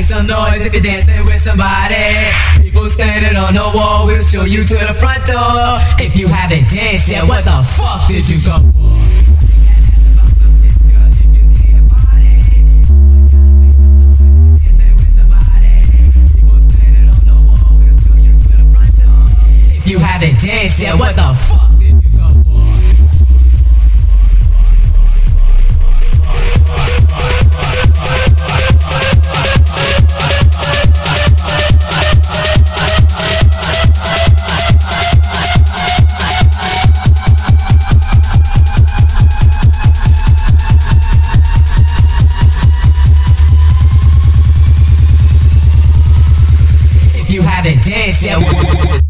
some noise if you're dancing with somebody. People standing on the wall will show you to the front door. If you haven't danced yet, what the fuck did you go for? If you haven't danced yet, what the fuck did you go for? If you haven't danced yet,